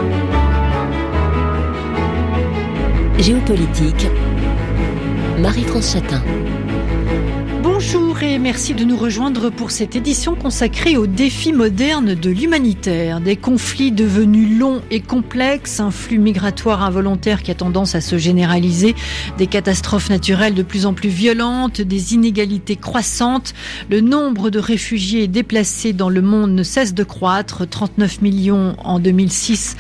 Géopolitique, Marie-France Chatin. Bonjour et merci de nous rejoindre pour cette édition consacrée aux défis modernes de l'humanitaire. Des conflits devenus longs et complexes, un flux migratoire involontaire qui a tendance à se généraliser, des catastrophes naturelles de plus en plus violentes, des inégalités croissantes. Le nombre de réfugiés et déplacés dans le monde ne cesse de croître. 39 millions en 2006,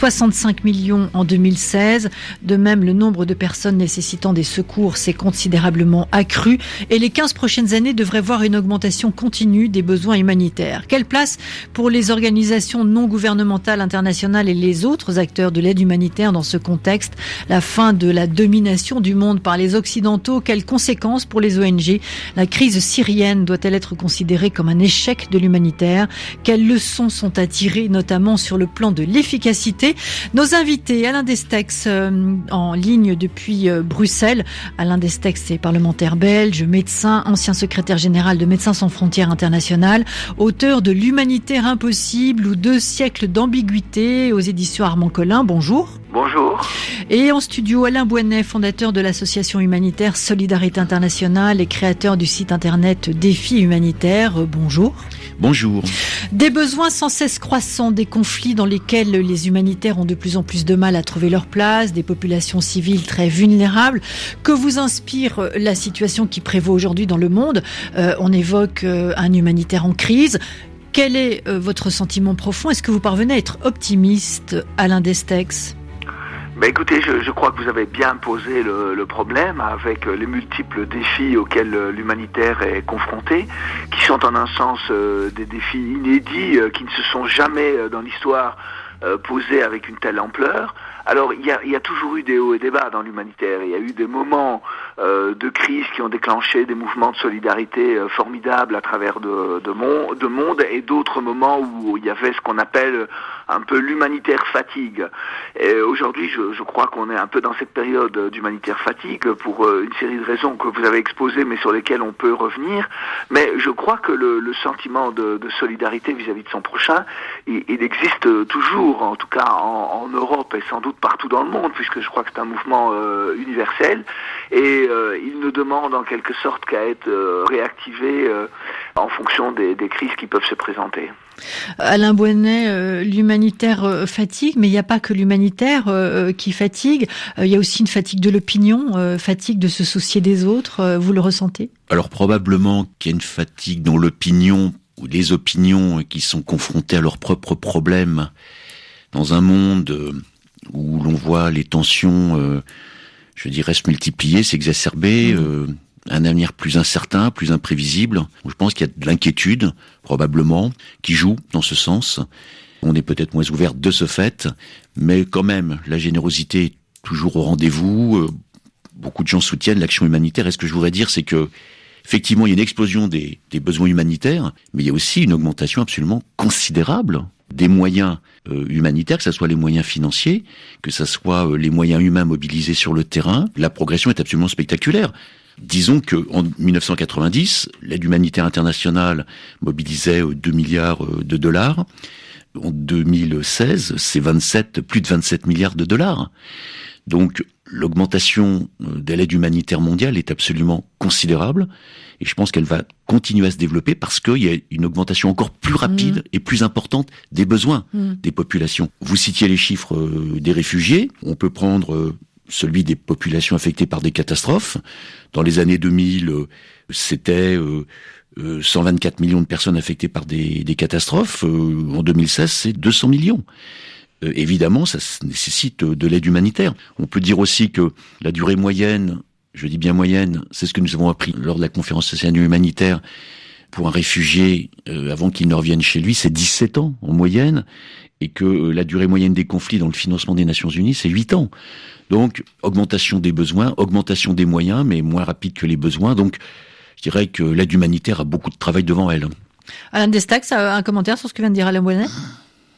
65 millions en 2016. De même, le nombre de personnes nécessitant des secours s'est considérablement accru et les 15 prochaines années devraient voir une augmentation continue des besoins humanitaires. Quelle place pour les organisations non gouvernementales internationales et les autres acteurs de l'aide humanitaire dans ce contexte? La fin de la domination du monde par les Occidentaux, quelles conséquences pour les ONG? La crise syrienne doit-elle être considérée comme un échec de l'humanitaire? Quelles leçons sont à tirer, notamment sur le plan de l'efficacité? Nos invités, Alain Destex, en ligne depuis Bruxelles. Alain Destex est parlementaire belge, médecin, ancien secrétaire général de Médecins sans frontières internationales, auteur de L'humanitaire impossible ou 2 siècles d'ambiguïté aux éditions Armand Collin. Bonjour. Bonjour. Et en studio, Alain Bouanet, fondateur de l'association humanitaire Solidarité Internationale et créateur du site internet Défis Humanitaires. Bonjour. Bonjour. Des besoins sans cesse croissants, des conflits dans lesquels les humanitaires ont de plus en plus de mal à trouver leur place, des populations civiles très vulnérables. Que vous inspire la situation qui prévaut aujourd'hui dans le monde? On évoque un humanitaire en crise. Quel est votre sentiment profond? Est-ce que vous parvenez à être optimiste, Alain Destex? Écoutez, je crois que vous avez bien posé le problème avec les multiples défis auxquels l'humanitaire est confronté, qui sont en un sens des défis inédits, qui ne se sont jamais dans l'histoire posés avec une telle ampleur. Alors, il y a toujours eu des hauts et des bas dans l'humanitaire. Il y a eu des moments de crise qui ont déclenché des mouvements de solidarité formidables à travers de monde, et d'autres moments où il y avait ce qu'on appelle un peu l'humanitaire fatigue. Et aujourd'hui, je crois qu'on est un peu dans cette période d'humanitaire fatigue pour une série de raisons que vous avez exposées, mais sur lesquelles on peut revenir. Mais je crois que le sentiment de solidarité vis-à-vis de son prochain, il existe toujours, en tout cas en Europe et sans doute partout dans le monde, puisque je crois que c'est un mouvement universel, et il ne demande en quelque sorte qu'à être réactivé en fonction des crises qui peuvent se présenter. Alain Bouanet, l'humanitaire fatigue, mais il n'y a pas que l'humanitaire qui fatigue, il y a aussi une fatigue de l'opinion, fatigue de se soucier des autres, vous le ressentez? Alors probablement qu'il y a une fatigue dans l'opinion, ou les opinions qui sont confrontées à leurs propres problèmes, dans un monde où l'on voit les tensions, je dirais, se multiplier, s'exacerber, un avenir plus incertain, plus imprévisible. Je pense qu'il y a de l'inquiétude, probablement, qui joue dans ce sens. On est peut-être moins ouvert de ce fait, mais quand même, la générosité est toujours au rendez-vous. Beaucoup de gens soutiennent l'action humanitaire. Et ce que je voudrais dire, c'est que, effectivement, il y a une explosion des besoins humanitaires, mais il y a aussi une augmentation absolument considérable des moyens humanitaires, que ce soit les moyens financiers, que ce soit les moyens humains mobilisés sur le terrain. La progression est absolument spectaculaire. Disons que en 1990, l'aide humanitaire internationale mobilisait 2 milliards de dollars. En 2016, c'est plus de 27 milliards de dollars. Donc, l'augmentation de l'aide humanitaire mondiale est absolument considérable. Et je pense qu'elle va continuer à se développer parce qu'il y a une augmentation encore plus rapide et plus importante des besoins des populations. Vous citiez les chiffres des réfugiés. On peut prendre celui des populations affectées par des catastrophes. Dans les années 2000, c'était 124 millions de personnes affectées par des catastrophes. En 2016, c'est 200 millions. Évidemment, ça nécessite de l'aide humanitaire. On peut dire aussi que la durée moyenne, je dis bien moyenne, c'est ce que nous avons appris lors de la conférence sociale humanitaire, pour un réfugié, avant qu'il ne revienne chez lui, c'est 17 ans en moyenne, et que la durée moyenne des conflits dans le financement des Nations Unies, c'est 8 ans. Donc, augmentation des besoins, augmentation des moyens, mais moins rapide que les besoins. Donc, je dirais que l'aide humanitaire a beaucoup de travail devant elle. Alain Destex, un commentaire sur ce que vient de dire Alain Bouanet?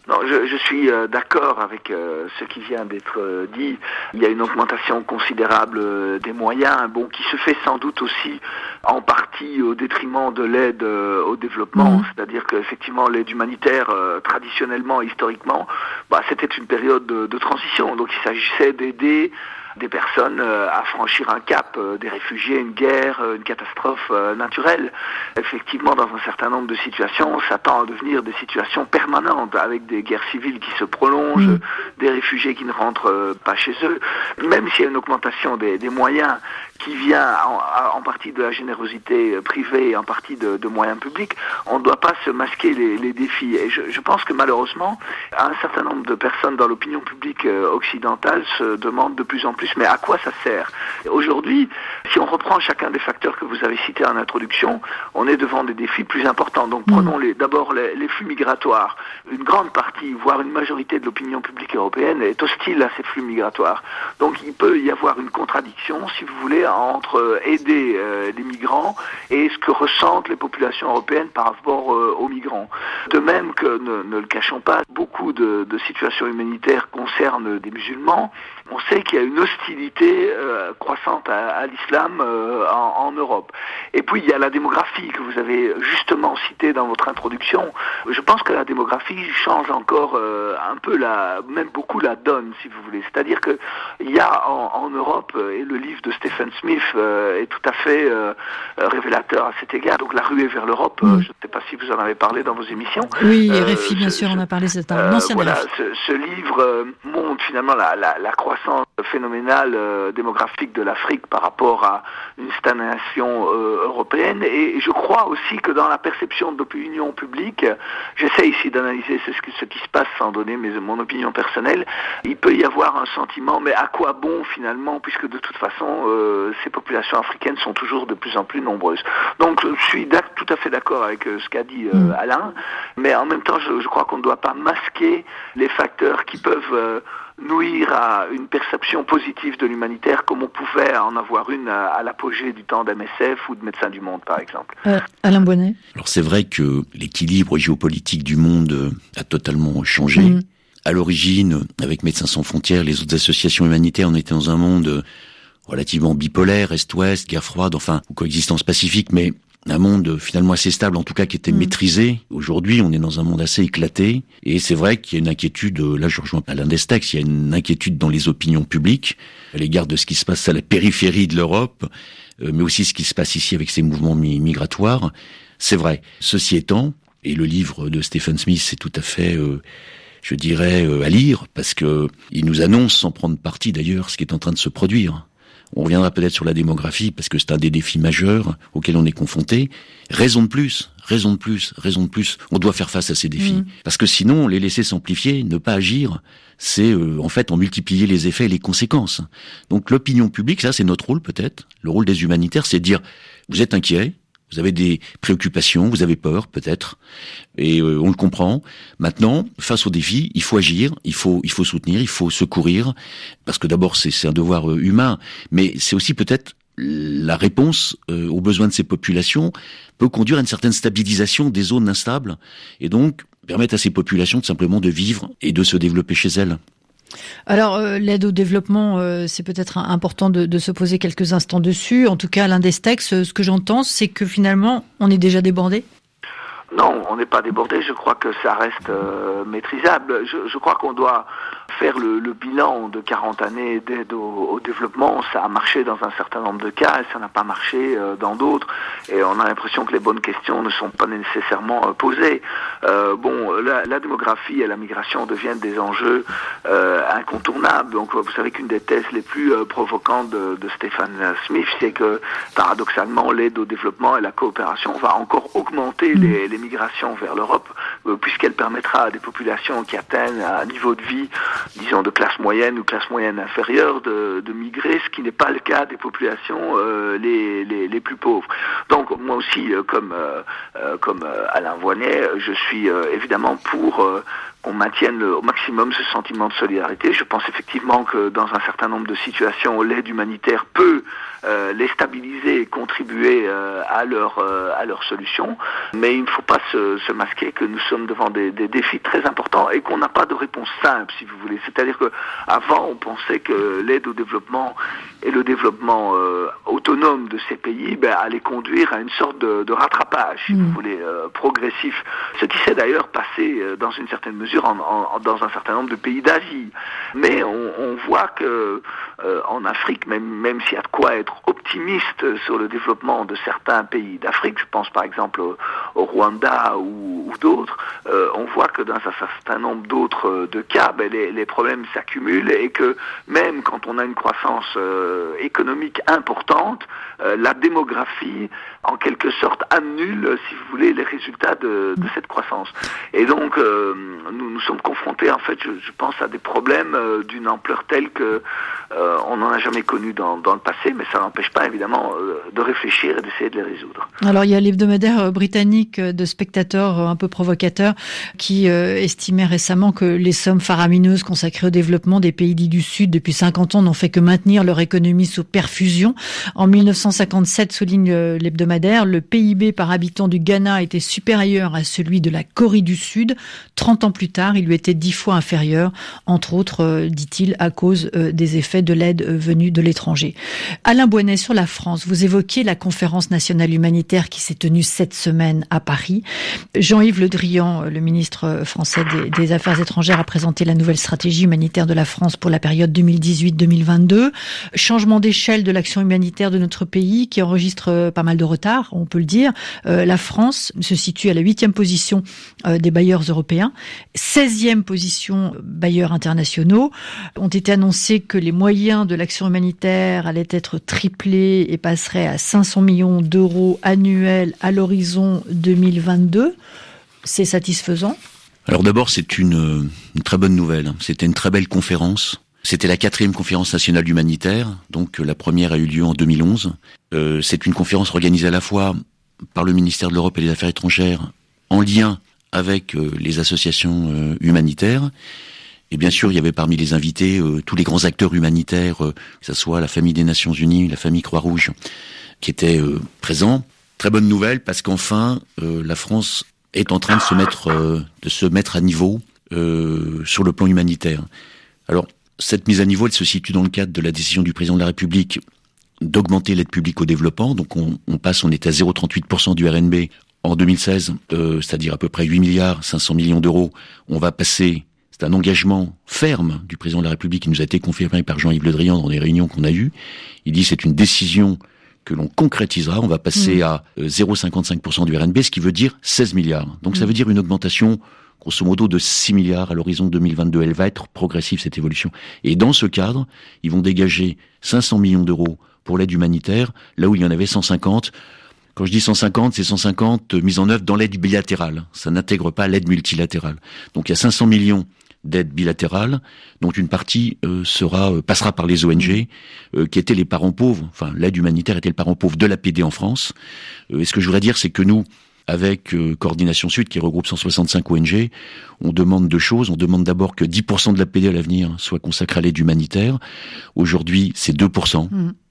Non, je suis d'accord avec ce qui vient d'être dit. Il y a une augmentation considérable des moyens, qui se fait sans doute aussi en partie au détriment de l'aide au développement. C'est-à-dire qu'effectivement, l'aide humanitaire, traditionnellement, historiquement, c'était une période de transition. Donc il s'agissait d'aider des personnes à franchir un cap, des réfugiés, une guerre, une catastrophe naturelle. Effectivement, dans un certain nombre de situations, ça tend à devenir des situations permanentes, avec des guerres civiles qui se prolongent, des réfugiés qui ne rentrent pas chez eux. Même s'il y a une augmentation des moyens qui vient en partie de la générosité privée et en partie de moyens publics, on ne doit pas se masquer les défis. Et je pense que malheureusement, un certain nombre de personnes dans l'opinion publique occidentale se demandent de plus en plus, mais à quoi ça sert ? Aujourd'hui, si on reprend chacun des facteurs que vous avez cités en introduction, on est devant des défis plus importants. Donc prenons d'abord les flux migratoires. Une grande partie, voire une majorité de l'opinion publique européenne est hostile à ces flux migratoires. Donc il peut y avoir une contradiction, si vous voulez, entre aider les migrants et ce que ressentent les populations européennes par rapport aux migrants. De même que, ne le cachons pas, beaucoup de situations humanitaires concernent des musulmans. On sait qu'il y a une hostilité croissante à l'islam en Europe. Et puis il y a la démographie que vous avez justement citée dans votre introduction. Je pense que la démographie change encore un peu même beaucoup la donne, si vous voulez. C'est-à-dire que il y a en Europe, et le livre de Stephen Smith est tout à fait révélateur à cet égard. Donc la ruée vers l'Europe, je ne sais pas si vous en avez parlé dans vos émissions. Oui, RFI, bien sûr, on a parlé, c'est un ancien voilà, RFI. ce livre montre finalement la croissance phénoménale démographique de l'Afrique par rapport à une stagnation européenne. Et je crois aussi que dans la perception de l'opinion publique, j'essaie ici d'analyser ce qui se passe sans donner mon opinion personnelle, il peut y avoir un sentiment, mais à quoi bon finalement, puisque de toute façon ces populations africaines sont toujours de plus en plus nombreuses. Donc je suis tout à fait d'accord avec ce qu'a dit Alain, mais en même temps je crois qu'on ne doit pas masquer les facteurs qui peuvent nuire à une perception positive de l'humanitaire comme on pouvait en avoir une à l'apogée du temps d'MSF ou de Médecins du Monde, par exemple. Alain Bonnet. Alors c'est vrai que l'équilibre géopolitique du monde a totalement changé. À l'origine, avec Médecins sans frontières, les autres associations humanitaires, on était dans un monde relativement bipolaire, Est-Ouest, guerre froide, enfin, ou coexistence pacifique, mais un monde finalement assez stable, en tout cas qui était maîtrisé. Aujourd'hui, on est dans un monde assez éclaté, et c'est vrai qu'il y a une inquiétude, là je rejoins Alain Destax, il y a une inquiétude dans les opinions publiques, à l'égard de ce qui se passe à la périphérie de l'Europe, mais aussi ce qui se passe ici avec ces mouvements migratoires. C'est vrai. Ceci étant, et le livre de Stephen Smith, c'est tout à fait, je dirais, à lire, parce que il nous annonce, sans prendre parti d'ailleurs, ce qui est en train de se produire. On reviendra peut-être sur la démographie, parce que c'est un des défis majeurs auxquels on est confronté. Raison de plus. On doit faire face à ces défis. Parce que sinon, les laisser s'amplifier, ne pas agir, c'est en fait en multiplier les effets et les conséquences. Donc l'opinion publique, ça c'est notre rôle peut-être. Le rôle des humanitaires, c'est de dire, vous êtes inquiets, vous avez des préoccupations, vous avez peur peut-être, et on le comprend. Maintenant, face aux défis, il faut agir, il faut soutenir, il faut secourir, parce que d'abord c'est un devoir humain, mais c'est aussi peut-être la réponse aux besoins de ces populations peut conduire à une certaine stabilisation des zones instables, et donc permettre à ces populations tout simplement de vivre et de se développer chez elles. Alors, l'aide au développement, c'est peut-être important de se poser quelques instants dessus. En tout cas, Alain Destax, ce que j'entends, c'est que finalement, on est déjà débordé. Non, on n'est pas débordé. Je crois que ça reste maîtrisable. Je crois qu'on doit faire le bilan de 40 années d'aide au développement. Ça a marché dans un certain nombre de cas et ça n'a pas marché dans d'autres. Et on a l'impression que les bonnes questions ne sont pas nécessairement posées. La démographie et la migration deviennent des enjeux incontournables. Donc vous savez qu'une des thèses les plus provocantes de Stephen Smith, c'est que paradoxalement l'aide au développement et la coopération va encore augmenter les migrations vers l'Europe, puisqu'elle permettra à des populations qui atteignent un niveau de vie, disons de classe moyenne ou classe moyenne inférieure, de migrer, ce qui n'est pas le cas des populations les plus pauvres. Donc moi aussi, comme Alain Voynet, je suis évidemment pour qu'on maintienne au maximum ce sentiment de solidarité. Je pense effectivement que dans un certain nombre de situations, l'aide humanitaire peut les stabiliser et contribuer à leur solution, mais il ne faut pas se masquer que nous sommes devant des défis très importants et qu'on n'a pas de réponse simple, si vous voulez. C'est-à-dire que avant, on pensait que l'aide au développement et le développement autonome de ces pays allait conduire à une sorte de rattrapage, si vous voulez, progressif. Ce qui s'est d'ailleurs passé dans une certaine mesure dans un certain nombre de pays d'Asie. Mais on voit que en Afrique, même s'il y a de quoi être optimiste sur le développement de certains pays d'Afrique, je pense par exemple au Rwanda ou d'autres, on voit que dans un certain nombre d'autres de cas, les problèmes s'accumulent et que même quand on a une croissance économique importante, la démographie, en quelque sorte, annule, si vous voulez, les résultats de cette croissance. Et donc, nous sommes confrontés, en fait, je pense, à des problèmes d'une ampleur telle que on n'en a jamais connu dans le passé, mais ça n'empêche pas, évidemment, de réfléchir et d'essayer de les résoudre. Alors, il y a l'hebdomadaire britannique de Spectator, un peu provocateur, qui estimait récemment que les sommes faramineuses consacrées au développement des pays dits du Sud depuis 50 ans n'ont fait que maintenir leur économie sous perfusion. En 1957, souligne l'hebdomadaire, le PIB par habitant du Ghana était supérieur à celui de la Corée du Sud. 30 ans plus tard, il lui était 10 fois inférieur, entre autres, dit-il, à cause des effets de l'aide venue de l'étranger. Alain Bouanet, sur la France, vous évoquiez la conférence nationale humanitaire qui s'est tenue cette semaine à Paris. Jean-Yves Le Drian, le ministre français des Affaires étrangères, a présenté la nouvelle stratégie humanitaire de la France pour la période 2018-2022. Changement d'échelle de l'action humanitaire de notre pays qui enregistre pas mal de retard, on peut le dire. La France se situe à la 8e position des bailleurs européens, 16e position bailleurs internationaux. Ont été annoncés que les moyens de l'action humanitaire allaient être triplés et passeraient à 500 millions d'euros annuels à l'horizon 2022. C'est satisfaisant? Alors d'abord, c'est une très bonne nouvelle. C'était une très belle conférence. C'était la 4e conférence nationale humanitaire, donc la première a eu lieu en 2011. C'est une conférence organisée à la fois par le ministère de l'Europe et des Affaires étrangères, en lien avec les associations humanitaires. Et bien sûr, il y avait parmi les invités tous les grands acteurs humanitaires, que ce soit la famille des Nations Unies, la famille Croix-Rouge, qui étaient présents. Très bonne nouvelle, parce qu'enfin, la France est en train de se mettre à niveau sur le plan humanitaire. Alors, cette mise à niveau, elle se situe dans le cadre de la décision du président de la République d'augmenter l'aide publique au développement. Donc on était à 0,38% du RNB en 2016, c'est-à-dire à peu près 8 milliards 500 millions d'euros. On va passer, c'est un engagement ferme du président de la République qui nous a été confirmé par Jean-Yves Le Drian dans des réunions qu'on a eues. Il dit c'est une décision que l'on concrétisera. On va passer à 0,55% du RNB, ce qui veut dire 16 milliards. Donc ça veut dire une augmentation grosso modo de 6 milliards à l'horizon 2022. Elle va être progressive, cette évolution. Et dans ce cadre, ils vont dégager 500 millions d'euros pour l'aide humanitaire, là où il y en avait 150. Quand je dis 150, c'est 150 mises en œuvre dans l'aide bilatérale. Ça n'intègre pas l'aide multilatérale. Donc il y a 500 millions d'aide bilatérale, dont une partie passera par les ONG, qui étaient les parents pauvres. Enfin, l'aide humanitaire était le parent pauvre de l'APD en France. Et ce que je voudrais dire, c'est que nous, avec Coordination Sud, qui regroupe 165 ONG, on demande deux choses. On demande d'abord que 10% de l'APD à l'avenir soit consacré à l'aide humanitaire. Aujourd'hui, c'est 2%.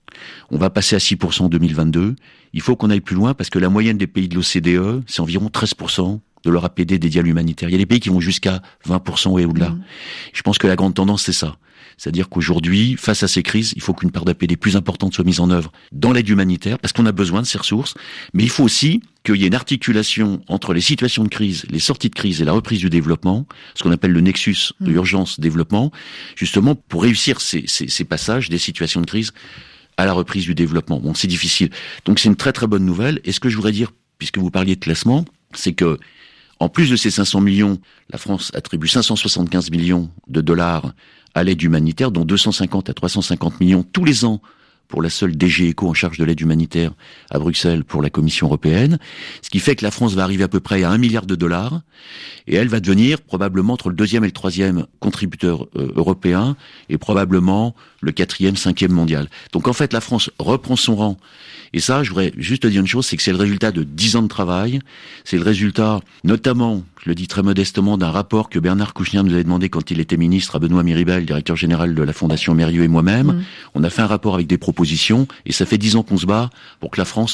On va passer à 6% en 2022. Il faut qu'on aille plus loin parce que la moyenne des pays de l'OCDE, c'est environ 13% de leur APD dédié à l'humanitaire. Il y a des pays qui vont jusqu'à 20% et au-delà. Je pense que la grande tendance, c'est ça. C'est-à-dire qu'aujourd'hui, face à ces crises, il faut qu'une part d'APD plus importante soit mise en œuvre dans l'aide humanitaire, parce qu'on a besoin de ces ressources, mais il faut aussi qu'il y ait une articulation entre les situations de crise, les sorties de crise et la reprise du développement, ce qu'on appelle le nexus de urgence-développement, justement pour réussir ces passages des situations de crise à la reprise du développement. Bon, c'est difficile. Donc c'est une très très bonne nouvelle. Et ce que je voudrais dire, puisque vous parliez de classement, c'est que en plus de ces 500 millions, la France attribue 575 millions de dollars à l'aide humanitaire, dont 250 à 350 millions tous les ans pour la seule DG Eco en charge de l'aide humanitaire à Bruxelles pour la Commission européenne. Ce qui fait que la France va arriver à peu près à 1 milliard de dollars et elle va devenir probablement entre le 2e et le 3e contributeur européen et probablement le 4e, 5e mondial. Donc en fait, la France reprend son rang. Et ça, je voudrais juste te dire une chose, c'est que c'est le résultat de 10 ans de travail. C'est le résultat, notamment, je le dis très modestement, d'un rapport que Bernard Kouchner nous avait demandé quand il était ministre à Benoît Miribel, directeur général de la Fondation Mérieux et moi-même. On a fait un rapport avec des propositions et ça fait 10 ans qu'on se bat pour que la France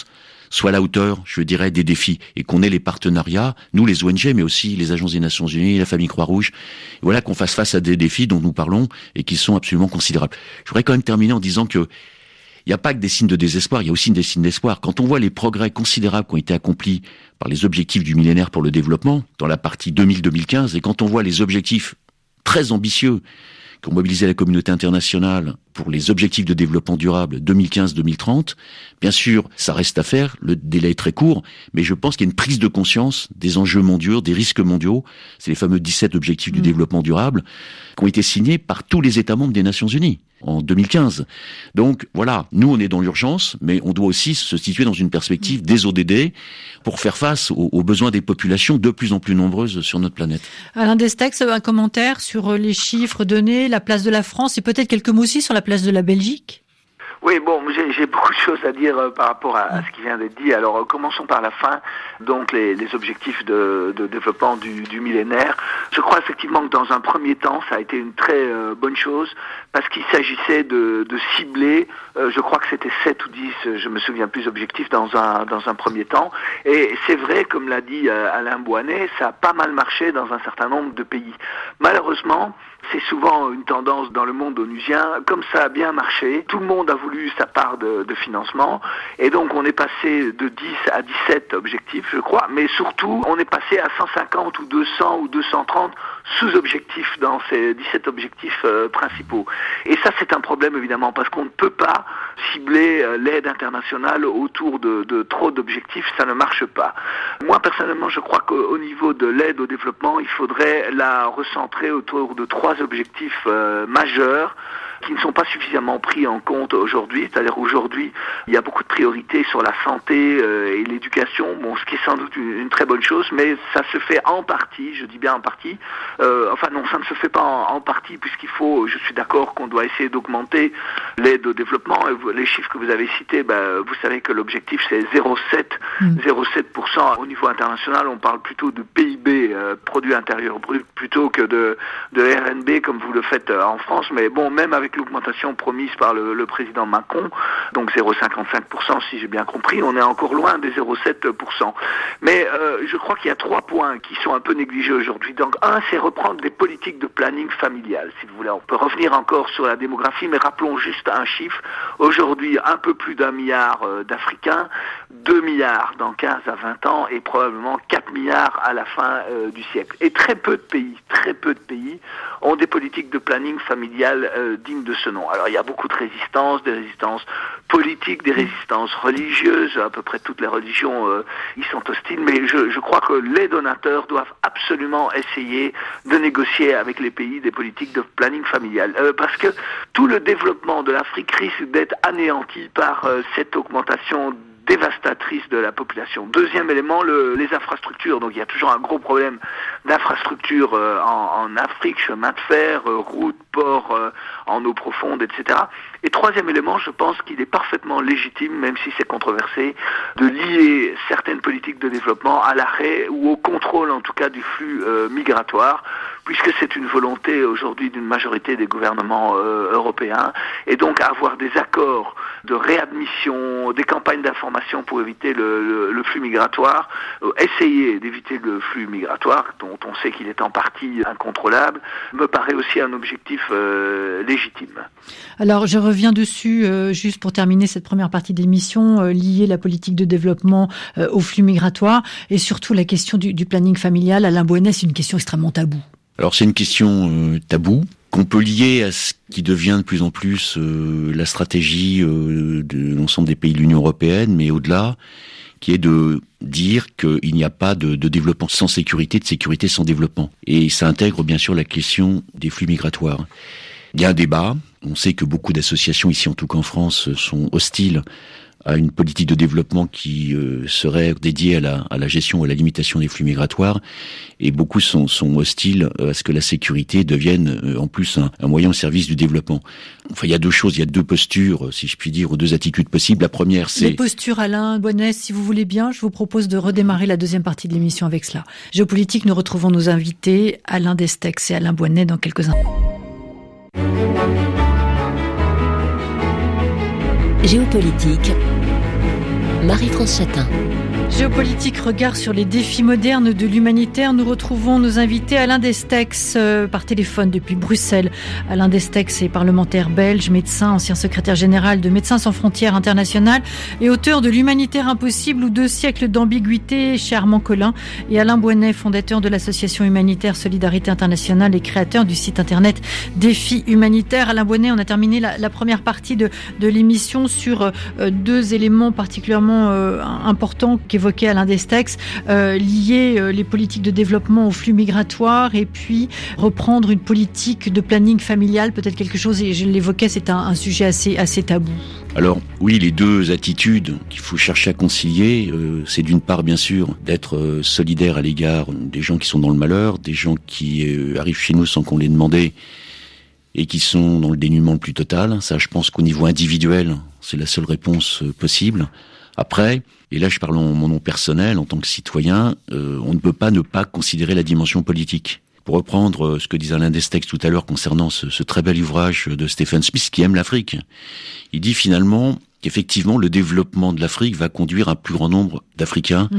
soit à la hauteur, je dirais, des défis, et qu'on ait les partenariats, nous les ONG, mais aussi les agences des Nations Unies, la famille Croix-Rouge, et voilà, qu'on fasse face à des défis dont nous parlons et qui sont absolument considérables. Je voudrais quand même terminer en disant que il n'y a pas que des signes de désespoir, il y a aussi des signes d'espoir. Quand on voit les progrès considérables qui ont été accomplis par les objectifs du millénaire pour le développement, dans la partie 2000-2015, et quand on voit les objectifs très ambitieux qui ont mobilisé la communauté internationale pour les objectifs de développement durable 2015-2030, bien sûr, ça reste à faire, le délai est très court, mais je pense qu'il y a une prise de conscience des enjeux mondiaux, des risques mondiaux, c'est les fameux 17 objectifs du développement durable, qui ont été signés par tous les États membres des Nations Unies en 2015. Donc voilà, nous on est dans l'urgence, mais on doit aussi se situer dans une perspective des ODD pour faire face aux besoins des populations de plus en plus nombreuses sur notre planète. Alain Destex, un commentaire sur les chiffres donnés, la place de la France et peut-être quelques mots aussi sur la place de la Belgique? Oui, bon, j'ai beaucoup de choses à dire par rapport à ce qui vient d'être dit. Alors, commençons par la fin. Donc, les objectifs de développement du millénaire. Je crois effectivement que dans un premier temps, ça a été une très bonne chose parce qu'il s'agissait de cibler, je crois que c'était 7 ou 10, je me souviens plus, objectifs dans un premier temps. Et c'est vrai, comme l'a dit Alain Bouanet, ça a pas mal marché dans un certain nombre de pays. Malheureusement, c'est souvent une tendance dans le monde onusien. Comme ça a bien marché, tout le monde a voulu sa part de financement. Et donc, on est passé de 10 à 17 objectifs, je crois. Mais surtout, on est passé à 150 ou 200 ou 230 sous-objectifs dans ces 17 objectifs principaux. Et ça, c'est un problème, évidemment, parce qu'on ne peut pas cibler l'aide internationale autour de trop d'objectifs. Ça ne marche pas. Moi, personnellement, je crois qu'au niveau de l'aide au développement, il faudrait la recentrer autour de 3 objectifs majeurs qui ne sont pas suffisamment pris en compte aujourd'hui. C'est-à-dire aujourd'hui, il y a beaucoup de priorités sur la santé et l'éducation, bon, ce qui est sans doute une très bonne chose, mais ça se fait en partie, je dis bien en partie. Enfin non, ça ne se fait pas en partie puisqu'il faut, je suis d'accord qu'on doit essayer d'augmenter l'aide au développement. Les chiffres que vous avez cités, vous savez que l'objectif c'est 0,7% au niveau international. On parle plutôt de PIB, produit intérieur brut, plutôt que de RNB comme vous le faites en France. Mais bon, même avec l'augmentation promise par le président Macron, donc 0,55% si j'ai bien compris, on est encore loin des 0,7%. Mais je crois qu'il y a 3 points qui sont un peu négligés aujourd'hui. Donc un, c'est reprendre des politiques de planning familial, si vous voulez. On peut revenir encore sur la démographie, mais rappelons juste un chiffre. Aujourd'hui, un peu plus d'1 milliard d'Africains, 2 milliards dans 15 à 20 ans et probablement 4 milliards à la fin du siècle. Et très peu de pays ont des politiques de planning familial dignes de ce nom. Alors il y a beaucoup de résistances, des résistances politiques, des résistances religieuses, à peu près toutes les religions y sont hostiles, mais je crois que les donateurs doivent absolument essayer de négocier avec les pays des politiques de planning familial, parce que tout le développement de l'Afrique risque d'être anéanti par cette augmentation dévastatrice de la population. Deuxième élément, les infrastructures. Donc il y a toujours un gros problème d'infrastructures en Afrique, chemin de fer, routes, ports en eau profonde, etc. Et troisième élément, je pense qu'il est parfaitement légitime, même si c'est controversé, de lier certaines politiques de développement à l'arrêt ou au contrôle en tout cas du flux migratoire, puisque c'est une volonté aujourd'hui d'une majorité des gouvernements européens, et donc avoir des accords de réadmission, des campagnes d'information pour éviter le flux migratoire, essayer d'éviter le flux migratoire, dont on sait qu'il est en partie incontrôlable, me paraît aussi un objectif légitime. Alors je reviens dessus, juste pour terminer cette première partie de l'émission, lier la politique de développement au flux migratoire, et surtout la question du planning familial. Alain Bouanet, c'est une question extrêmement taboue. Alors c'est une question taboue, qu'on peut lier à ce qui devient de plus en plus la stratégie de l'ensemble des pays de l'Union européenne, mais au-delà, qui est de dire qu'il n'y a pas de développement sans sécurité, de sécurité sans développement. Et ça intègre bien sûr la question des flux migratoires. Il y a un débat, on sait que beaucoup d'associations, ici en tout cas en France, sont hostiles à une politique de développement qui serait dédiée à la gestion et à la limitation des flux migratoires, et beaucoup sont hostiles à ce que la sécurité devienne en plus un moyen au service du développement. Enfin, il y a 2 choses, il y a 2 postures, si je puis dire, ou 2 attitudes possibles. La première, c'est... Les postures, Alain Bouanet, si vous voulez bien, je vous propose de redémarrer la deuxième partie de l'émission avec cela. Géopolitique, nous retrouvons nos invités, Alain Destex et Alain Bouanet, dans quelques instants. Géopolitique, Marie-France Chatin. Géopolitique, regard sur les défis modernes de l'humanitaire. Nous retrouvons nos invités. Alain Destex par téléphone depuis Bruxelles. Alain Destex est parlementaire belge, médecin, ancien secrétaire général de Médecins sans frontières internationales et auteur de L'humanitaire impossible ou 2 siècles d'ambiguïté chez Armand Collin. Et Alain Boinet, fondateur de l'association humanitaire Solidarité Internationale et créateur du site internet Défis Humanitaires. Alain Boinet, on a terminé la première partie de l'émission sur 2 éléments particulièrement importants qu'évoquait Alain Destex, lier les politiques de développement aux flux migratoires et puis reprendre une politique de planning familial, peut-être quelque chose, et je l'évoquais, c'est un sujet assez tabou. Alors oui, les 2 attitudes qu'il faut chercher à concilier, c'est d'une part bien sûr d'être solidaire à l'égard des gens qui sont dans le malheur, des gens qui arrivent chez nous sans qu'on les demande et qui sont dans le dénuement le plus total. Ça, je pense qu'au niveau individuel, c'est la seule réponse possible. Après, et là je parle en mon nom personnel, en tant que citoyen, on ne peut pas ne pas considérer la dimension politique. Pour reprendre ce que disait Alain Destex tout à l'heure concernant ce très bel ouvrage de Stephen Smith qui aime l'Afrique, il dit finalement qu'effectivement le développement de l'Afrique va conduire un plus grand nombre d'Africains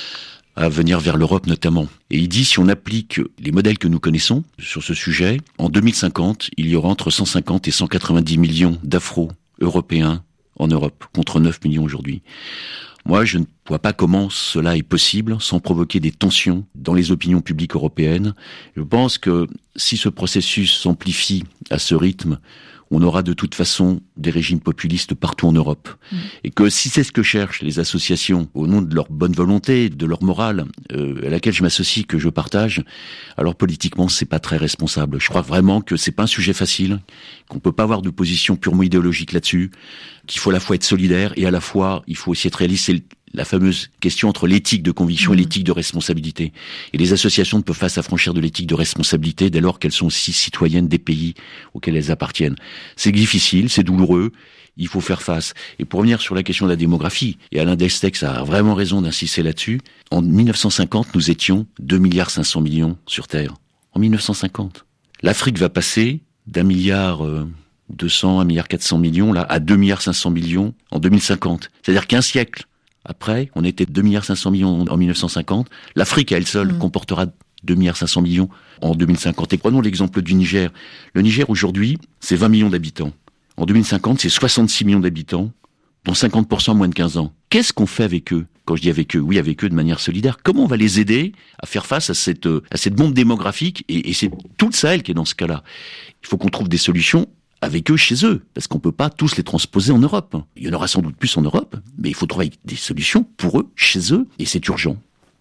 à venir vers l'Europe notamment. Et il dit, si on applique les modèles que nous connaissons sur ce sujet, en 2050, il y aura entre 150 et 190 millions d'Afro-Européens en Europe, contre 9 millions aujourd'hui. Moi, je ne vois pas comment cela est possible sans provoquer des tensions dans les opinions publiques européennes. Je pense que si ce processus s'amplifie à ce rythme, on aura de toute façon des régimes populistes partout en Europe. Et que si c'est ce que cherchent les associations, au nom de leur bonne volonté, de leur morale, à laquelle je m'associe, que je partage, alors politiquement, c'est pas très responsable. Je crois vraiment que c'est pas un sujet facile, qu'on peut pas avoir de position purement idéologique là-dessus, qu'il faut à la fois être solidaire et à la fois, il faut aussi être réaliste. C'est la fameuse question entre l'éthique de conviction et l'éthique de responsabilité. Et les associations ne peuvent pas s'affranchir de l'éthique de responsabilité dès lors qu'elles sont aussi citoyennes des pays auxquels elles appartiennent. C'est difficile, c'est douloureux, il faut faire face. Et pour revenir sur la question de la démographie, et Alain Destex a vraiment raison d'insister là-dessus, en 1950, nous étions 2,5 milliards sur Terre. En 1950. L'Afrique va passer d'1,2 milliard 1,4 milliard là, à 2,5 milliards en 2050. C'est-à-dire qu'un siècle après, on était 2,5 milliards en 1950. L'Afrique à elle seule comportera 2,5 milliards en 2050. Et prenons l'exemple du Niger. Le Niger aujourd'hui, c'est 20 millions d'habitants. En 2050, c'est 66 millions d'habitants, dont 50% moins de 15 ans. Qu'est-ce qu'on fait avec eux ? Quand je dis avec eux, oui, avec eux de manière solidaire. Comment on va les aider à faire face à cette bombe démographique ? Et c'est tout le Sahel qui est dans ce cas-là. Il faut qu'on trouve des solutions avec eux chez eux, parce qu'on peut pas tous les transposer en Europe. Il y en aura sans doute plus en Europe, mais il faut trouver des solutions pour eux, chez eux, et c'est urgent.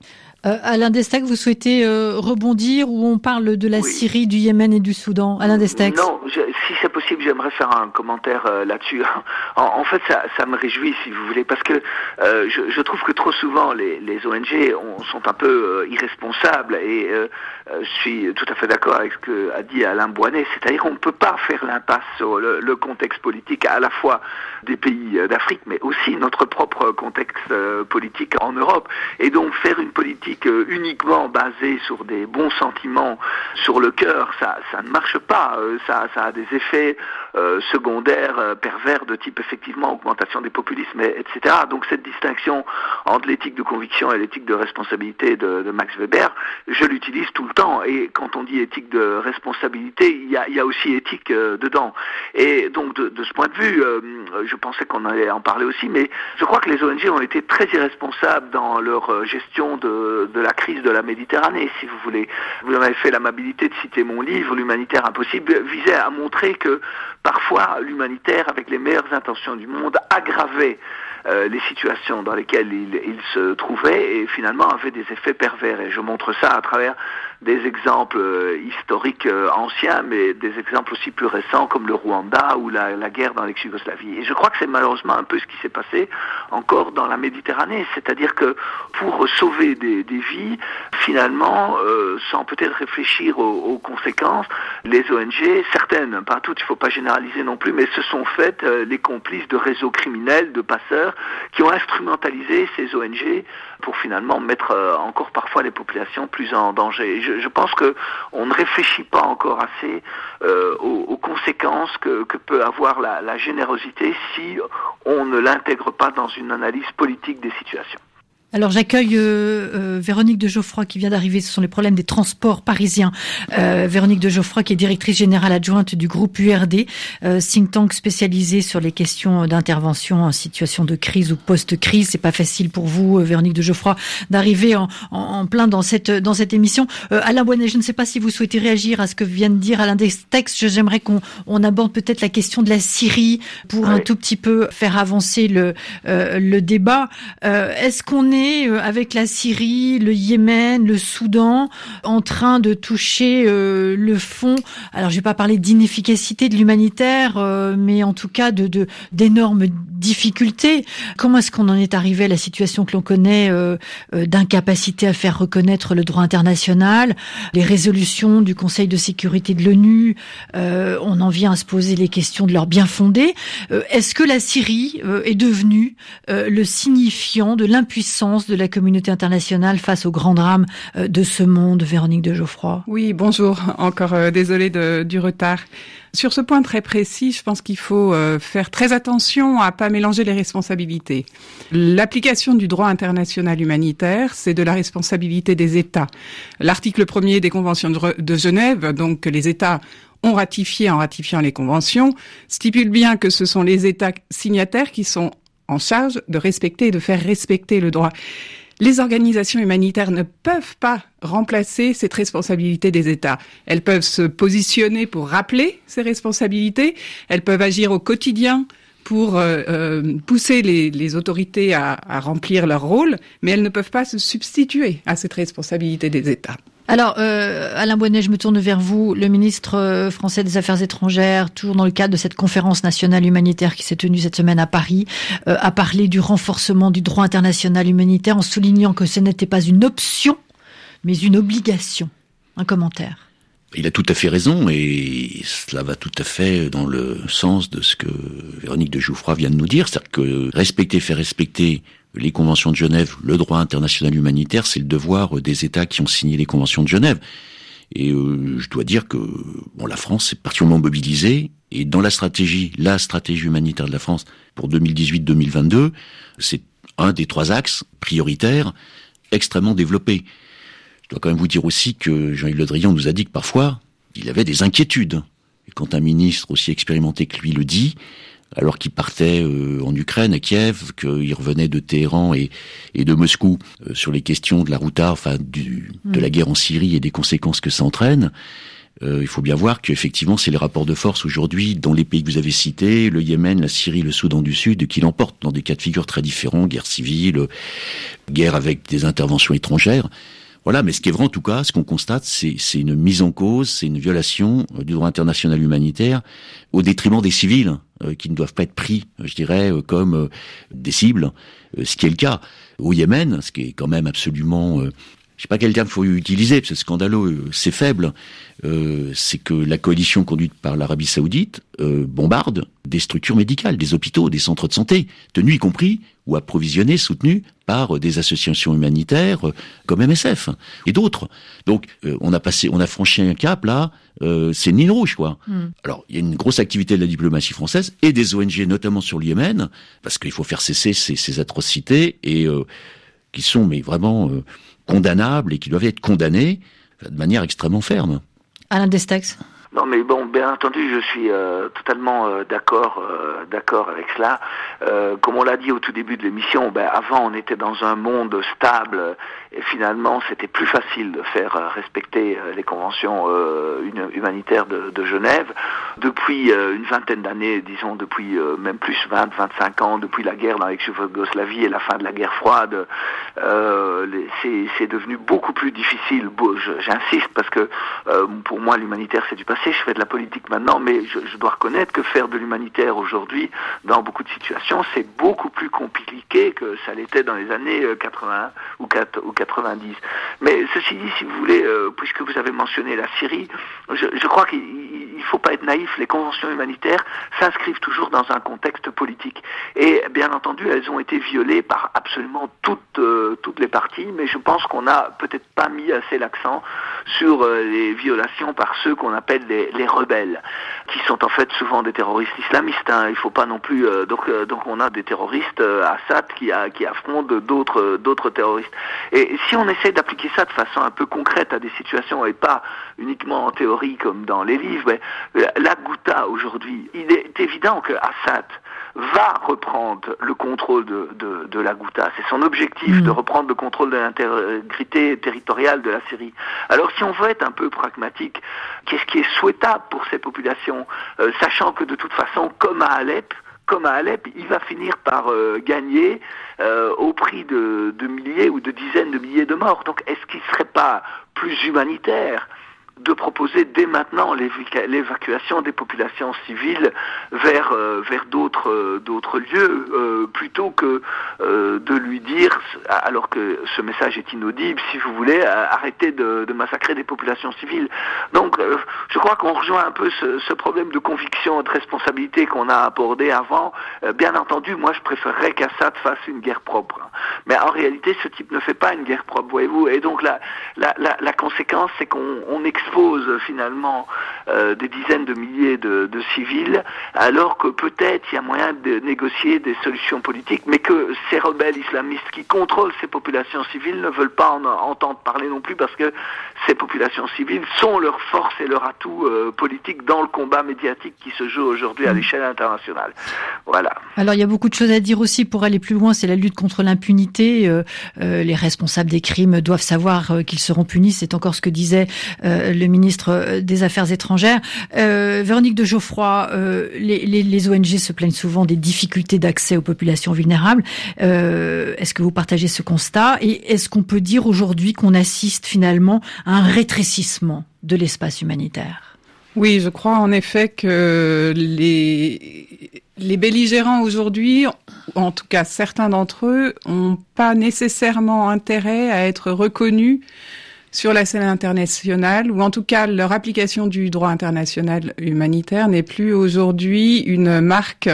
Alain Destex, vous souhaitez rebondir ou on parle de la Syrie, du Yémen et du Soudan? Alain Destex. Non, si c'est possible, j'aimerais faire un commentaire là-dessus. En fait, ça me réjouit, si vous voulez, parce que je trouve que trop souvent les ONG sont un peu irresponsables et je suis tout à fait d'accord avec ce qu'a dit Alain Boinet, c'est-à-dire qu'on ne peut pas faire l'impasse sur le contexte politique à la fois des pays d'Afrique, mais aussi notre propre contexte politique en Europe, et donc faire une politique uniquement basée sur des bons sentiments, sur le cœur, ça ne marche pas. Ça a des effets secondaires, pervers de type effectivement augmentation des populismes, etc. Donc cette distinction entre l'éthique de conviction et l'éthique de responsabilité de Max Weber, je l'utilise tout le temps. Et quand on dit éthique de responsabilité, il y a aussi éthique dedans. Et donc de ce point de vue, je pensais qu'on allait en parler aussi, mais je crois que les ONG ont été très irresponsables dans leur gestion de la crise de la Méditerranée, si vous voulez. Vous avez fait l'amabilité de citer mon livre, L'humanitaire impossible, visait à montrer que parfois l'humanitaire, avec les meilleures intentions du monde, aggravait les situations dans lesquelles il se trouvait et finalement avait des effets pervers. Et je montre ça à travers des exemples historiques anciens, mais des exemples aussi plus récents comme le Rwanda ou la guerre dans l'ex-Yougoslavie. Et je crois que c'est malheureusement un peu ce qui s'est passé encore dans la Méditerranée, c'est-à-dire que pour sauver des vies, finalement, sans peut-être réfléchir aux conséquences, Les ONG, certaines, pas toutes, il ne faut pas généraliser non plus, mais se sont faites les complices de réseaux criminels, de passeurs, qui ont instrumentalisé ces ONG pour finalement mettre encore parfois les populations plus en danger. Et je pense que on ne réfléchit pas encore assez aux conséquences que peut avoir la générosité si on ne l'intègre pas dans une analyse politique des situations. Alors j'accueille Véronique de Geoffroy qui vient d'arriver. Ce sont les problèmes des transports parisiens. Véronique de Geoffroy qui est directrice générale adjointe du groupe URD, think tank spécialisé sur les questions d'intervention en situation de crise ou post-crise. C'est pas facile pour vous, Véronique de Geoffroy, d'arriver en plein dans cette émission. Alain Bouanet, je ne sais pas si vous souhaitez réagir à ce que vient de dire Alain Destex. J'aimerais qu'on aborde peut-être la question de la Syrie pour un tout petit peu faire avancer le débat. Est-ce qu'on est avec la Syrie, le Yémen, le Soudan, en train de toucher le fond. Alors, je vais pas parler d'inefficacité de l'humanitaire, mais en tout cas d'énormes difficultés. Comment est-ce qu'on en est arrivé à la situation que l'on connaît d'incapacité à faire reconnaître le droit international, les résolutions du Conseil de sécurité de l'ONU, on en vient à se poser les questions de leur bien-fondé. Est-ce que la Syrie est devenue le signifiant de l'impuissance de la communauté internationale face au grand drame de ce monde, Véronique de Geoffroy? Oui, bonjour. Encore désolée du retard. Sur ce point très précis, je pense qu'il faut faire très attention à pas mélanger les responsabilités. L'application du droit international humanitaire, c'est de la responsabilité des États. L'article 1er des conventions de Genève, donc que les États ont ratifié en ratifiant les conventions, stipule bien que ce sont les États signataires qui sont en charge de respecter et de faire respecter le droit. Les organisations humanitaires ne peuvent pas remplacer cette responsabilité des États. Elles peuvent se positionner pour rappeler ces responsabilités, elles peuvent agir au quotidien pour pousser les autorités à remplir leur rôle, mais elles ne peuvent pas se substituer à cette responsabilité des États. Alors, Alain Bouanet, je me tourne vers vous. Le ministre français des Affaires étrangères, toujours dans le cadre de cette conférence nationale humanitaire qui s'est tenue cette semaine à Paris, a parlé du renforcement du droit international humanitaire en soulignant que ce n'était pas une option, mais une obligation. Un commentaire. Il a tout à fait raison et cela va tout à fait dans le sens de ce que Véronique de Geoffroy vient de nous dire, c'est-à-dire que faire respecter les conventions de Genève, le droit international humanitaire, c'est le devoir des États qui ont signé les conventions de Genève. Et je dois dire que la France est particulièrement mobilisée et dans la stratégie humanitaire de la France pour 2018-2022, c'est un des 3 axes prioritaires extrêmement développés. Je dois quand même vous dire aussi que Jean-Yves Le Drian nous a dit que parfois, il avait des inquiétudes. Et quand un ministre aussi expérimenté que lui le dit, alors qu'il partait en Ukraine, à Kiev, qu'il revenait de Téhéran et de Moscou sur les questions de la routard, de la guerre en Syrie et des conséquences que ça entraîne, il faut bien voir qu'effectivement, c'est les rapports de force aujourd'hui dans les pays que vous avez cités, le Yémen, la Syrie, le Soudan du Sud, qui l'emportent dans des cas de figure très différents, guerre civile, guerre avec des interventions étrangères. Voilà, mais ce qui est vrai en tout cas, ce qu'on constate, c'est une mise en cause, c'est une violation du droit international humanitaire au détriment des civils qui ne doivent pas être pris, je dirais, comme des cibles, ce qui est le cas. Au Yémen, ce qui est quand même absolument... je sais pas quel terme il faut utiliser, parce que c'est scandaleux, c'est faible, c'est que la coalition conduite par l'Arabie Saoudite bombarde des structures médicales, des hôpitaux, des centres de santé, tenus y compris ou approvisionnés, soutenus par des associations humanitaires comme MSF et d'autres. Donc on a franchi un cap là, c'est une ligne rouge quoi. Alors il y a une grosse activité de la diplomatie française et des ONG notamment sur le Yémen, parce qu'il faut faire cesser ces atrocités et qui sont mais vraiment condamnables et qui doivent être condamnés de manière extrêmement ferme. Alain Destex. Non, mais bon, bien entendu, je suis totalement d'accord avec cela. Comme on l'a dit au tout début de l'émission, avant on était dans un monde stable et finalement c'était plus facile de faire respecter les conventions humanitaires de Genève. Depuis une vingtaine d'années, disons depuis même plus 20-25 ans, depuis la guerre dans l'ex-Yougoslavie et la fin de la guerre froide, c'est devenu beaucoup plus difficile. J'insiste parce que pour moi l'humanitaire c'est du passé. passé, je fais de la politique maintenant, mais je dois reconnaître que faire de l'humanitaire aujourd'hui, dans beaucoup de situations, c'est beaucoup plus compliqué que ça l'était dans les années 80 ou 90. Mais ceci dit, si vous voulez, puisque vous avez mentionné la Syrie, je crois qu'il faut pas être naïf. Les conventions humanitaires s'inscrivent toujours dans un contexte politique. Et bien entendu, elles ont été violées par absolument toutes les parties, mais je pense qu'on n'a peut-être pas mis assez l'accent sur les violations par ceux qu'on appelle les rebelles, qui sont en fait souvent des terroristes islamistes. Il faut pas non plus donc on a des terroristes Assad qui affrontent d'autres terroristes. Et si on essaie d'appliquer ça de façon un peu concrète à des situations et pas uniquement en théorie comme dans les livres, mais la Ghouta aujourd'hui, il est évident que Assad va reprendre le contrôle de la Ghouta. C'est son objectif de reprendre le contrôle de l'intégrité territoriale de la Syrie. Alors si on veut être un peu pragmatique, qu'est-ce qui est souhaitable pour ces populations, sachant que de toute façon, comme à Alep, il va finir par gagner au prix de milliers ou de dizaines de milliers de morts. Donc est-ce qu'il ne serait pas plus humanitaire de proposer dès maintenant l'évacuation des populations civiles vers d'autres lieux, plutôt que de lui dire, alors que ce message est inaudible, si vous voulez, arrêtez de massacrer des populations civiles. Donc je crois qu'on rejoint un peu ce problème de conviction et de responsabilité qu'on a abordé avant. Bien entendu, moi je préférerais qu'Assad fasse une guerre propre, mais en réalité ce type ne fait pas une guerre propre, voyez-vous, et donc la conséquence c'est qu'on expose finalement des dizaines de milliers de civils, alors que peut-être il y a moyen de négocier des solutions politiques, mais que ces rebelles islamistes qui contrôlent ces populations civiles ne veulent pas en entendre parler non plus, parce que ces populations civiles sont leur force et leur atout politique dans le combat médiatique qui se joue aujourd'hui à l'échelle internationale. Voilà. Alors il y a beaucoup de choses à dire aussi pour aller plus loin, c'est la lutte contre l'impunité. Les responsables des crimes doivent savoir qu'ils seront punis, c'est encore ce que disait le ministre des Affaires étrangères. Véronique de Geoffroy, les ONG se plaignent souvent des difficultés d'accès aux populations vulnérables. Est-ce que vous partagez ce constat? Et est-ce qu'on peut dire aujourd'hui qu'on assiste finalement à un rétrécissement de l'espace humanitaire? Oui, je crois en effet que les belligérants aujourd'hui, en tout cas certains d'entre eux, n'ont pas nécessairement intérêt à être reconnus sur la scène internationale, ou en tout cas leur application du droit international humanitaire n'est plus aujourd'hui une marque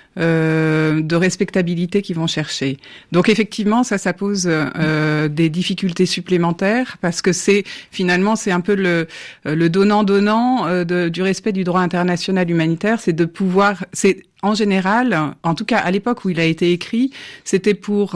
de respectabilité qu'ils vont chercher. Donc effectivement, ça pose des difficultés supplémentaires, parce que c'est un peu le donnant-donnant du respect du droit international humanitaire, c'est en général, en tout cas à l'époque où il a été écrit, c'était pour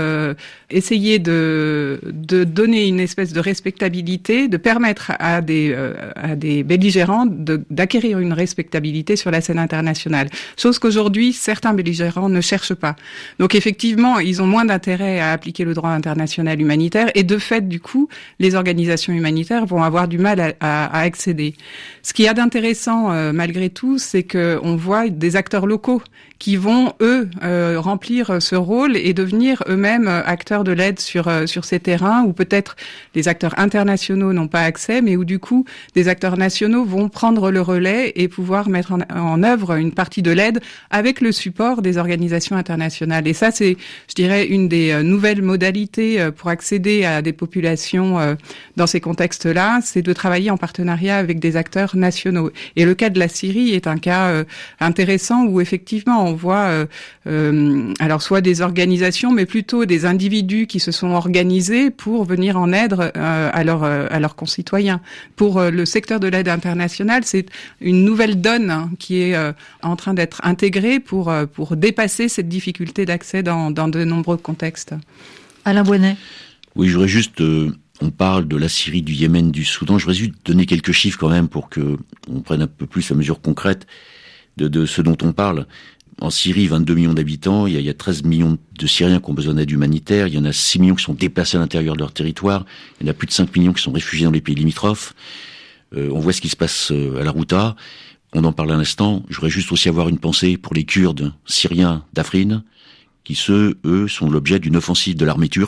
essayer de donner une espèce de respectabilité, de permettre à des belligérants d'acquérir une respectabilité sur la scène internationale. Chose qu'aujourd'hui, certains belligérants ne cherchent pas. Donc effectivement, ils ont moins d'intérêt à appliquer le droit international humanitaire, et de fait, du coup, les organisations humanitaires vont avoir du mal à accéder. Ce qu'il y a d'intéressant, malgré tout, c'est que on voit des acteurs locaux qui vont, eux, remplir ce rôle et devenir eux-mêmes acteurs de l'aide sur ces terrains où peut-être les acteurs internationaux n'ont pas accès, mais où du coup, des acteurs nationaux vont prendre le relais et pouvoir mettre en œuvre une partie de l'aide avec le support des organisations internationales. Et ça, c'est, je dirais, une des nouvelles modalités pour accéder à des populations dans ces contextes-là, c'est de travailler en partenariat avec des acteurs nationaux. Et le cas de la Syrie est un cas intéressant où effectivement on voit alors soit des organisations, mais plutôt des individus qui se sont organisés pour venir en aide à leurs concitoyens. Pour le secteur de l'aide internationale, c'est une nouvelle donne qui est en train d'être intégrée pour dépasser cette difficulté d'accès dans de nombreux contextes. Alain Bouanet. Oui, j'aurais juste... on parle de la Syrie, du Yémen, du Soudan. Je voudrais juste donner quelques chiffres quand même pour que on prenne un peu plus la mesure concrète de ce dont on parle. En Syrie, 22 millions d'habitants, il y a 13 millions de Syriens qui ont besoin d'aide humanitaire, il y en a 6 millions qui sont déplacés à l'intérieur de leur territoire, il y en a plus de 5 millions qui sont réfugiés dans les pays limitrophes. On voit ce qui se passe à la Ghouta, on en parle à l'instant. Je voudrais juste aussi avoir une pensée pour les Kurdes syriens d'Afrine, qui eux, sont l'objet d'une offensive de l'armée turque,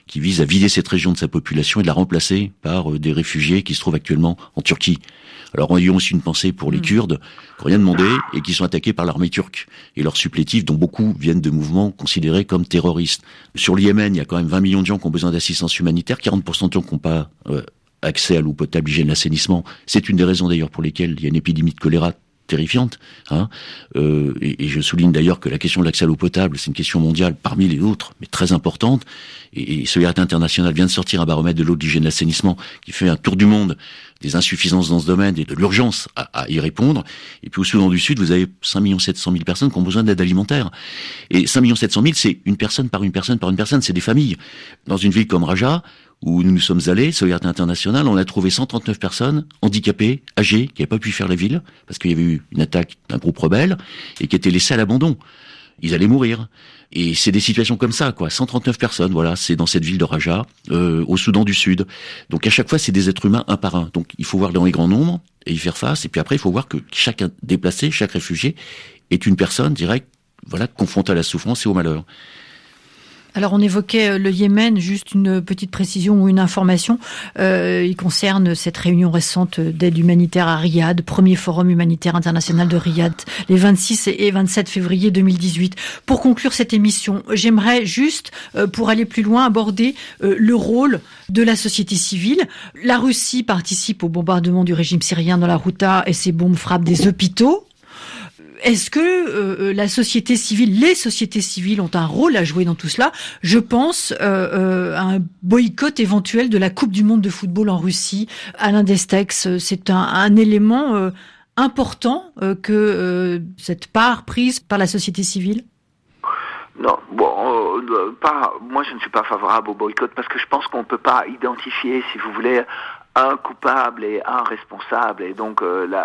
qui vise à vider cette région de sa population et de la remplacer par des réfugiés qui se trouvent actuellement en Turquie. Alors ayons aussi une pensée pour les Kurdes qui n'ont rien demandé et qui sont attaqués par l'armée turque et leurs supplétifs, dont beaucoup viennent de mouvements considérés comme terroristes. Sur le Yémen, il y a quand même 20 millions de gens qui ont besoin d'assistance humanitaire, 40% de gens qui n'ont pas accès à l'eau potable, hygiène, l'assainissement. C'est une des raisons d'ailleurs pour lesquelles il y a une épidémie de choléra terrifiante. Et je souligne d'ailleurs que la question de l'accès à l'eau potable, c'est une question mondiale parmi les autres, mais très importante. Et Solidarité Internationale vient de sortir un baromètre de l'eau, de l'hygiène, de l'assainissement, qui fait un tour du monde des insuffisances dans ce domaine et de l'urgence à y répondre. Et puis au Soudan du Sud, vous avez 5 700 000 personnes qui ont besoin d'aide alimentaire. Et 5 700 000, c'est une personne par une personne par une personne, c'est des familles. Dans une ville comme Raja, où nous sommes allés, Solidarité Internationale, on a trouvé 139 personnes handicapées, âgées, qui n'avaient pas pu faire la ville, parce qu'il y avait eu une attaque d'un groupe rebelle, et qui étaient laissées à l'abandon. Ils allaient mourir. Et c'est des situations comme ça, quoi. 139 personnes, voilà, c'est dans cette ville de Raja, au Soudan du Sud. Donc à chaque fois, c'est des êtres humains un par un. Donc il faut voir dans les grands nombres, et y faire face, et puis après, il faut voir que chaque déplacé, chaque réfugié, est une personne directe, voilà, confrontée à la souffrance et au malheur. Alors on évoquait le Yémen, juste une petite précision ou une information. Il concerne cette réunion récente d'aide humanitaire à Riyad, premier forum humanitaire international de Riyad, les 26 et 27 février 2018. Pour conclure cette émission, j'aimerais juste, pour aller plus loin, aborder le rôle de la société civile. La Russie participe au bombardement du régime syrien dans la Ghouta et ses bombes frappent des hôpitaux. Est-ce que la société civile, les sociétés civiles ont un rôle à jouer dans tout cela ? Je pense à un boycott éventuel de la Coupe du monde de football en Russie. Alain Destex, c'est un élément important que cette part prise par la société civile ? Non, moi je ne suis pas favorable au boycott parce que je pense qu'on ne peut pas identifier, si vous voulez, un coupable et un responsable. Et donc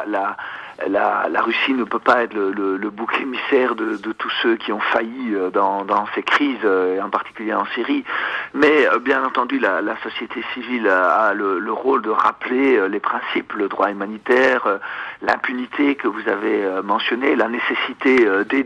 la Russie ne peut pas être le bouc émissaire de tous ceux qui ont failli dans ces crises, et en particulier en Syrie. Mais bien entendu, la société civile a le rôle de rappeler les principes, le droit humanitaire, l'impunité que vous avez mentionné, la nécessité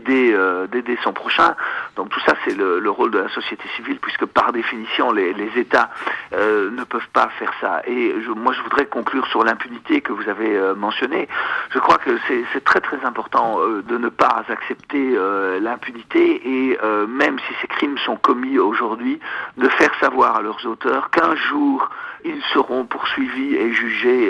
d'aider son prochain. Donc tout ça, c'est le rôle de la société civile, puisque par définition, les États ne peuvent pas faire ça. Et moi, je voudrais conclure sur l'impunité que vous avez mentionnée. Je crois que c'est très très important de ne pas accepter l'impunité et même si ces crimes sont commis aujourd'hui, de faire savoir à leurs auteurs qu'un jour ils seront poursuivis et jugés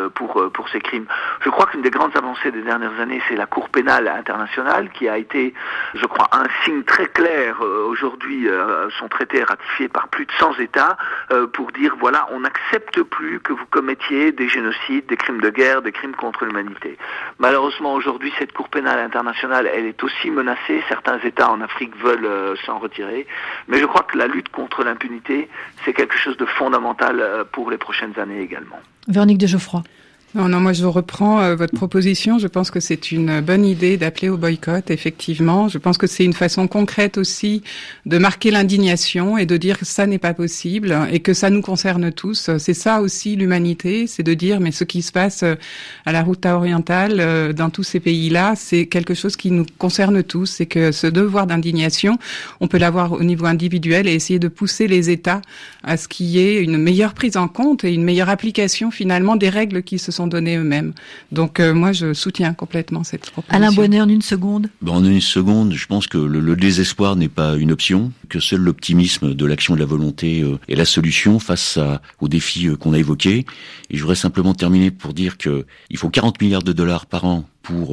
pour ces crimes. Je crois qu'une des grandes avancées des dernières années, c'est la Cour pénale internationale qui a été, je crois, un signe très clair. Aujourd'hui, son traité est ratifié par plus de 100 États pour dire, voilà, on n'accepte plus que vous commettiez des génocides, des crimes de guerre, des crimes contre l'humanité. Malheureusement, aujourd'hui, cette Cour pénale internationale, elle est aussi menacée. Certains États en Afrique veulent s'en retirer. Mais je crois que la lutte contre l'impunité, c'est quelque chose de fondamental pour les prochaines années également. Véronique de Geoffroy. Non, moi je reprends votre proposition. Je pense que c'est une bonne idée d'appeler au boycott, effectivement. Je pense que c'est une façon concrète aussi de marquer l'indignation et de dire que ça n'est pas possible et que ça nous concerne tous. C'est ça aussi l'humanité, c'est de dire mais ce qui se passe à la Ghouta orientale, dans tous ces pays-là, c'est quelque chose qui nous concerne tous. C'est que ce devoir d'indignation, on peut l'avoir au niveau individuel et essayer de pousser les États à ce qu'il y ait une meilleure prise en compte et une meilleure application finalement des règles qui se sont données eux-mêmes. Donc moi je soutiens complètement cette proposition. Alain Bonnet, en une seconde. En une seconde, je pense que le désespoir n'est pas une option, que seul l'optimisme de l'action et de la volonté est la solution face aux défis qu'on a évoqués. Et je voudrais simplement terminer pour dire que il faut 40 milliards de dollars par an pour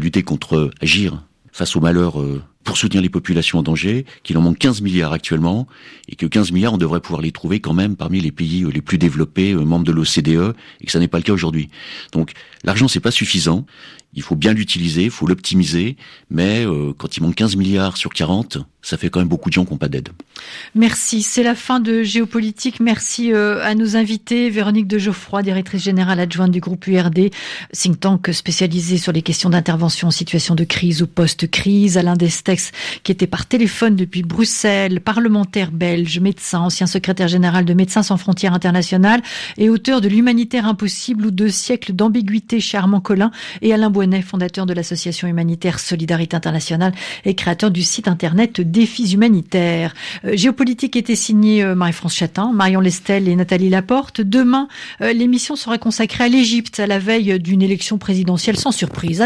agir face au malheur, pour soutenir les populations en danger, qu'il en manque 15 milliards actuellement, et que 15 milliards, on devrait pouvoir les trouver quand même parmi les pays les plus développés, membres de l'OCDE, et que ça n'est pas le cas aujourd'hui. Donc, l'argent, c'est pas suffisant. Il faut bien l'utiliser, il faut l'optimiser, mais quand il manque 15 milliards sur 40, ça fait quand même beaucoup de gens qui n'ont pas d'aide. Merci. C'est la fin de Géopolitique. Merci à nos invités. Véronique de Geoffroy, directrice générale adjointe du groupe URD, think tank spécialisé sur les questions d'intervention en situation de crise ou post-crise. Alain Destex, qui était par téléphone depuis Bruxelles, parlementaire belge, médecin, ancien secrétaire général de Médecins sans frontières internationales et auteur de L'humanitaire impossible ou 2 siècles d'ambiguïté chez Armand Collin, et Alain Bonnet, Bonnet, fondateur de l'association humanitaire Solidarité Internationale et créateur du site internet Défis Humanitaires. Géopolitique était signé Marie-France Chatin, Marion Lestel et Nathalie Laporte. Demain, l'émission sera consacrée à l'Égypte, à la veille d'une élection présidentielle sans surprise.